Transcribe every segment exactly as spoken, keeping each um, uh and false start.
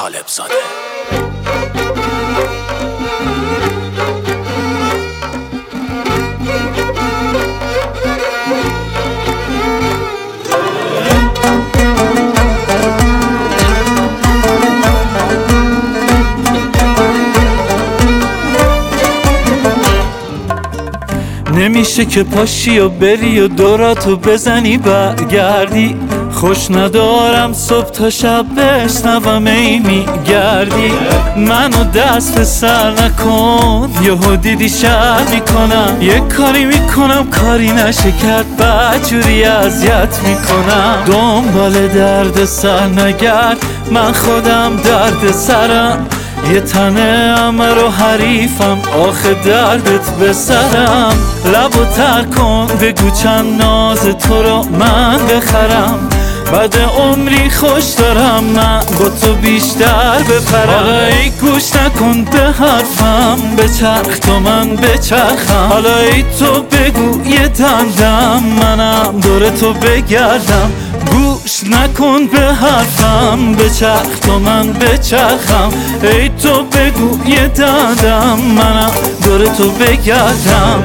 طالب زاده. نمیشه که پاشی و بری و دوراتو بزنی برگردی، خوش ندارم صبح تا شب بشنوم ای میگردی. منو دست به سر نکن، یهو دیدی شر میکنم، یه کاری میکنم کاری نشه کرد بدجوری اذیت میکنم. دنبال درد سر نگرد، من خودم درد سرم، یه تنه امر و حریفم آخه دردت به سرم. لبو تر کن بگو چند ناز تو رو من بخرم، بعد عمری خوش دارم من با تو بیشتر بپرم. حالا ای گوش نکن به حرفم، بچرخ تو من بچرخم. حالا ای تو بگو یه دندم منم دور تو بگردم. گوش نکن به حرفم، بچرخ تو من بچرخم. ای تو بگو یه دندم منم دور تو بگردم.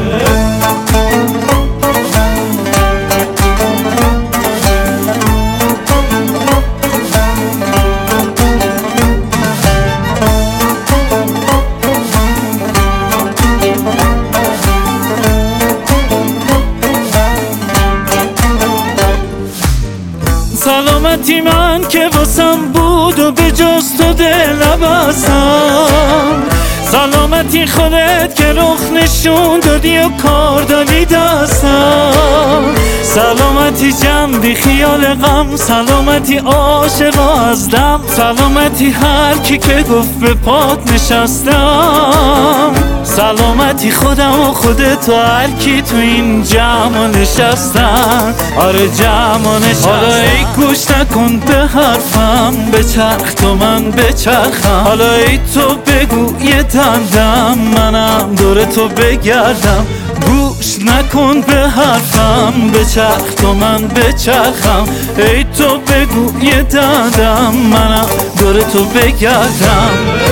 سلامتی من که واسم بود و به جز تو دل نبستم، سلامتی خودت که رخ نشون دادی و کار دادی دستم. سلامتی جمع بی خیال غم، سلامتی عاشق از دم، سلامتی هر کی که گفت به پات نشستم. سلامتی خودم و خودت و هر کی تو این جمع نشستن، آره جمع نشستن. حالا ای گوش نکن به حرفم، بچرخ تو من بچرخم. حالا ای تو بگو یه دندم منم دور تو بگردم. گوش نکن به حرفم، بچرخ تو من بچرخم. ای تو بگو یه دندم منم دور تو بگردم.